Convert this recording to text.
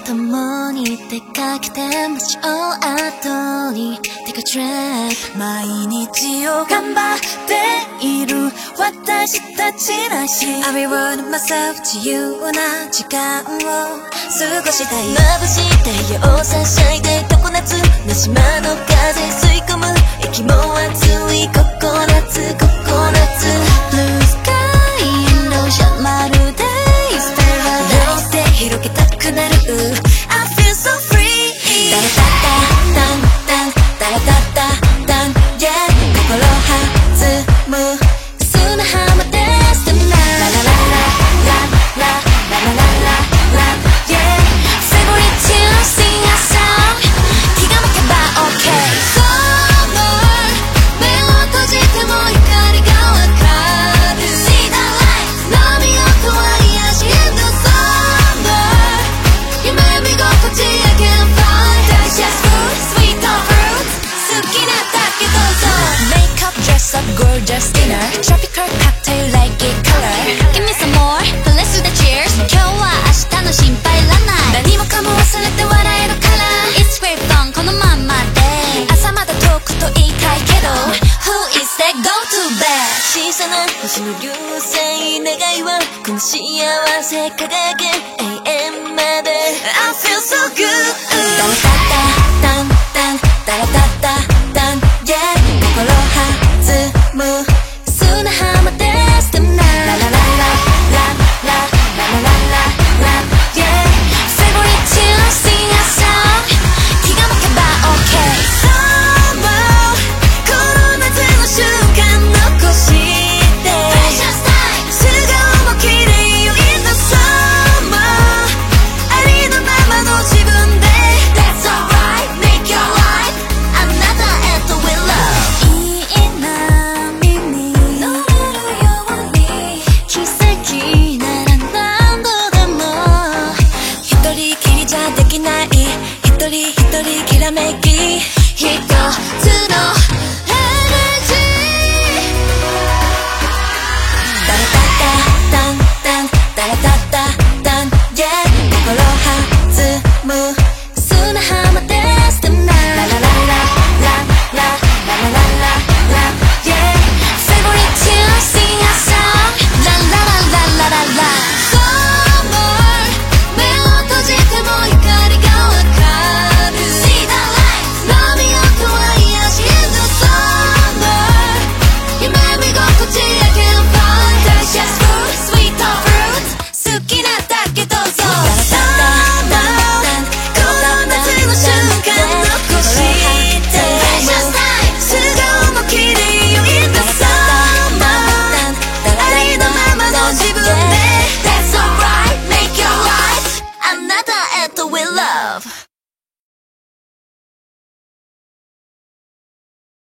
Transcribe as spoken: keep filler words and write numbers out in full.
共に出かけて街を後に Take a trip 毎日を頑張っている私たちらしい I reward myself 自由な時間を過ごしたい眩しい太陽サンシャインで常夏の島の風吸い込む息も熱いココナッツココナッツ Blue sky and ocean まるで It's paradise 両手広げたくなる I feel so free タラタタタンタンタラタタタン Yeah 心弾む砂浜で Tonight ララララララララララ Yeah Favorite tune sing a song 気が向けば OK Summer 目を閉じても光がわかる See the light 波を加え足 In the summer 夢見心地 I can find Delicious fruit Sweet on fruits 好きなだけどうぞ Makeup dress up gorgeous dinner Tropical cocktail like it color Give me some more Then let's do the cheers 今日は明日の心配いらない何もかも忘れて笑えるから It's great fun このまんまで朝まで遠くと言いたいけど Who is that go to bed 小さな星の流星願いはこの幸せ輝け